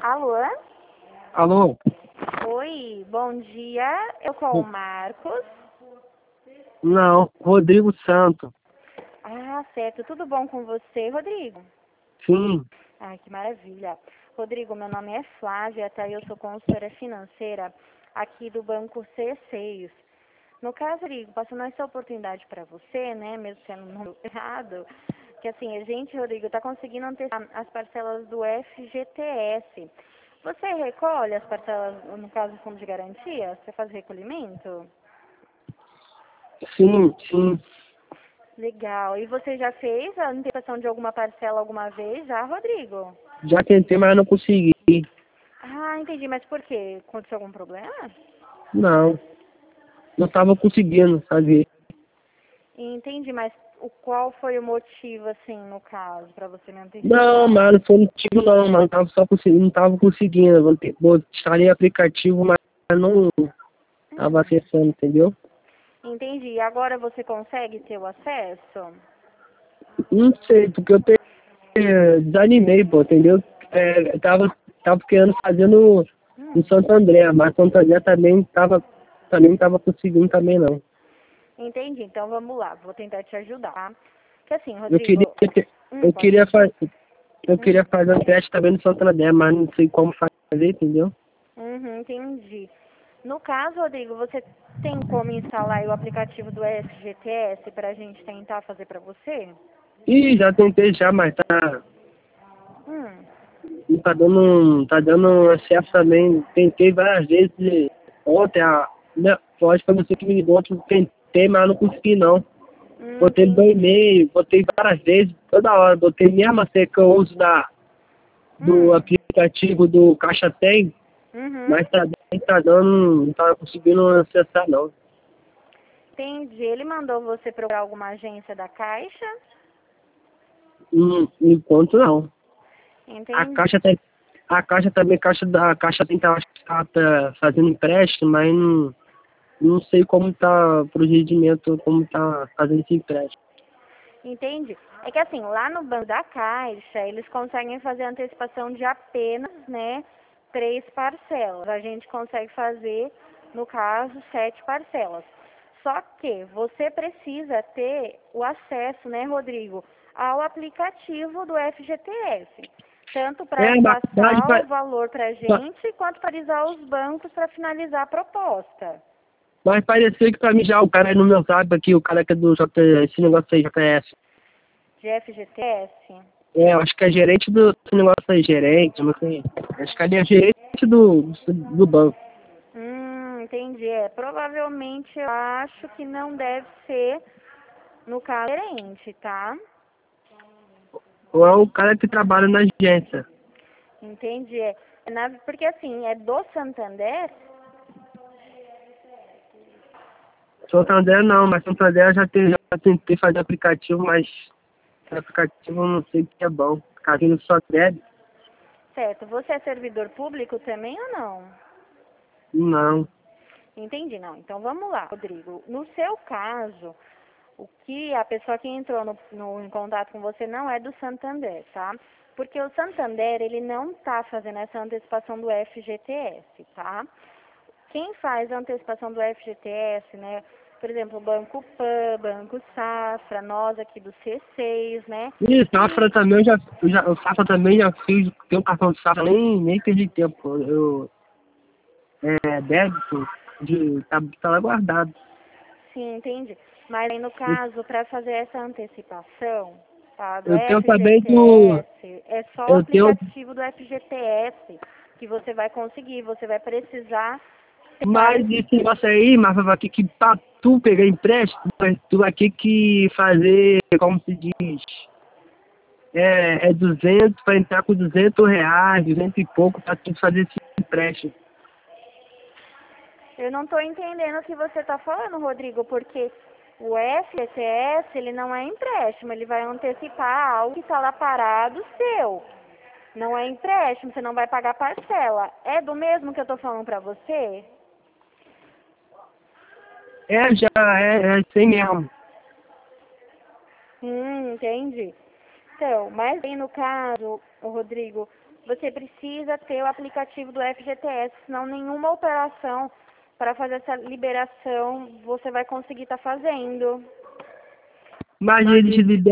Alô? Alô? Oi, bom dia. Eu com o Marcos. Não, Rodrigo Santo. Ah, certo. Tudo bom com você, Rodrigo? Sim, Ai, que maravilha. Rodrigo, meu nome é Flávia, tá? Eu sou consultora financeira aqui do Banco C6. No caso, Rodrigo, passando essa oportunidade para você, né, mesmo sendo um número errado, que assim, a gente, Rodrigo, está conseguindo antecipar as parcelas do FGTS. Você recolhe as parcelas, no caso do fundo de garantia? Você faz recolhimento? sim. Legal. E você já fez a antecipação de alguma parcela alguma vez já, Rodrigo? Já tentei, mas não consegui. Ah, entendi. Mas por quê? Aconteceu algum problema? Não estava conseguindo fazer. Entendi, mas qual foi o motivo, assim, no caso, para você não Não, antecipar? mas não foi motivo não, mas não tava conseguindo. Instalei aplicativo, mas não estava Hum, acessando, entendeu? entendi. E agora você consegue ter o acesso? Não sei, porque desanimei, pô, entendeu? Tava querendo fazer no Hum, Santo André, mas Santo André também não tava conseguindo também não. entendi. Então vamos lá, vou tentar te ajudar, tá? Que assim, Eu queria, Rodrigo. eu Pode queria falar. fazer. Eu Hum, queria fazer um teste também no Santander, mas não sei como fazer, entendeu? entendi. No caso, Rodrigo, você tem como instalar aí o aplicativo do FGTS para a gente tentar fazer para você? Ih, já tentei já, mas Hum, não tá dando acesso também. Tentei várias vezes ontem, né, pode foi você que me ligou, ontem eu tentei, mas não consegui não. Botei no meu entendi. e-mail, botei várias vezes, toda hora, botei mesmo assim que eu uso do Hum, aplicativo do Caixa Tem, uhum, mas tá dando, não tá conseguindo acessar não. entendi. Ele mandou você procurar alguma agência da Caixa? Enquanto não. A Entendi. Caixa tem, a Caixa também, a Caixa tem tá, acho que tá fazendo empréstimo, mas não sei como tá o procedimento, como tá fazendo esse empréstimo. Entendi. É que assim, lá no banco da Caixa, eles conseguem fazer antecipação de apenas, né, 3 parcelas. A gente consegue fazer, no caso, 7 parcelas. Só que você precisa ter o acesso, né, Rodrigo, ao aplicativo do FGTS. Tanto para É, passar o valor para a gente, quanto para avisar os bancos para finalizar a proposta mas parecia que pra mim já o cara aí no meu zap aqui, o cara que é do esse negócio aí, JS. de FGTS. É, eu acho que é gerente desse negócio aí, gerente, não sei. Acho que ali é gerente do banco. Entendi. É, provavelmente eu acho que não deve ser no caso gerente, tá? Ou é o cara que trabalha na agência. Entendi. Porque assim, é do Santander? Santander não, mas Santander eu já tentei fazer aplicativo, mas esse aplicativo eu não sei o que é bom. Casinho só deve. Certo. Você é servidor público também ou não? Não. Entendi, não. Então vamos lá, Rodrigo. No seu caso, o que a pessoa que entrou em contato com você não é do Santander, tá? Porque o Santander, ele não está fazendo essa antecipação do FGTS, tá? Quem faz a antecipação do FGTS, né? Por exemplo, o Banco Pan, Banco Safra, nós aqui do C6, né? E Safra E, também o Safra também já fiz, tem um cartão de Safra, nem perdi tempo. Débito, tá lá guardado. sim, entende? Mas aí no caso, para fazer essa antecipação, tá, do Eu tenho também FGTS, é só o eu tenho, aplicativo do FGTS que você vai conseguir, você vai precisar mas ter. esse negócio aí, mas vai ter que, pra tu pegar empréstimo, tu vai ter que fazer, como se diz, é 200, para entrar com R$ 200, 200 e pouco, pra tu fazer esse empréstimo. Eu não estou entendendo o que você está falando, Rodrigo, porque o FGTS, ele não é empréstimo, ele vai antecipar algo que está lá parado seu. Não é empréstimo, você não vai pagar parcela. É do mesmo que eu estou falando para você? É assim mesmo. Entendi. Então, mas aí no caso, o Rodrigo, você precisa ter o aplicativo do FGTS, senão nenhuma operação para fazer essa liberação você vai conseguir estar fazendo. Mas eles liberam